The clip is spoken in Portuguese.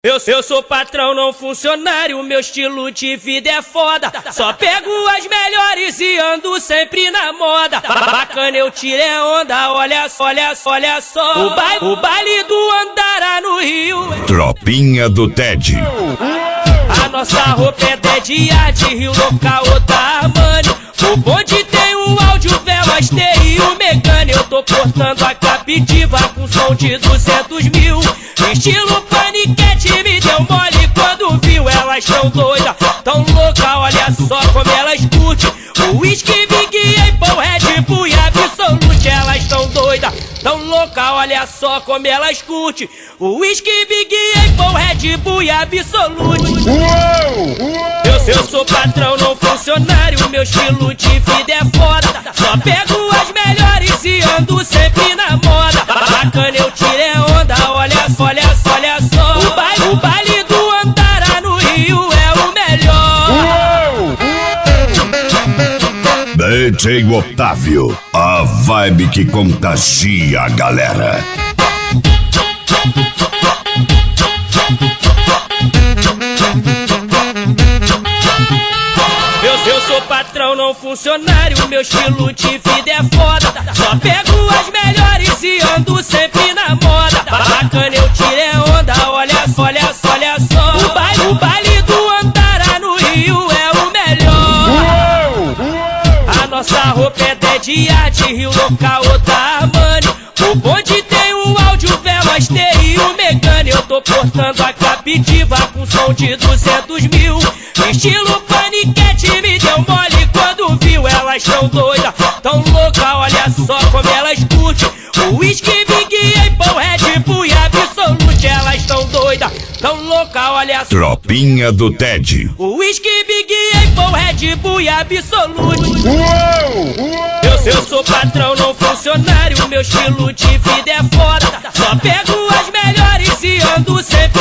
Eu sou patrão, não funcionário, meu estilo de vida é foda. Só pego as melhores e ando sempre na moda. Bacana, eu tirei onda, olha só. O baile do Andará no Rio. Tropinha do Ted. A nossa roupa é de arte, Rio local da Armani. O bonde tem um áudio, velas, TI e o Megane. Eu tô cortando a captiva com som de 200 mil. Estilo paniquete, me deu mole quando viu. Elas tão doidas, tão louca, olha só como elas curtem. O whisky, Big Apple, Red Bull e Absolute. Elas tão doidas, tão louca, olha só como elas curtem. O whisky, Big Apple, Red Bull e Absolute. Eu sou patrão, não funcionário, meu estilo de vida é foda. Só pego as melhores e ando sempre na moda. Bacana, eu tirei onda, olha só. O baile do Andará no Rio é o melhor. DJ Otávio, a vibe que contagia a galera. Eu sou patrão, não funcionário, meu estilo de vida é foda. Só pego as melhores e ando sempre na moda. Bacana, eu tirei onda, olha só. O baile do Andará no Rio é o melhor. A nossa roupa é de arte, Rio local da Armani. O bonde tem um áudio, velas, TI e o Megane. Eu tô cortando a captiva com som de 200 mil. Estilo paniquete, me deu mole quando viu. Elas tão doidas, tão louca, olha só como elas curtem. O whisky, Big Apple, Red Bull e Absolute. Elas tão doidas, tão louca, olha só. Tropinha do Ted. O whisky, Big Apple, Red Bull e Absolute. Eu sou patrão, não funcionário, meu estilo de vida é foda. Só pego as melhores e ando sempre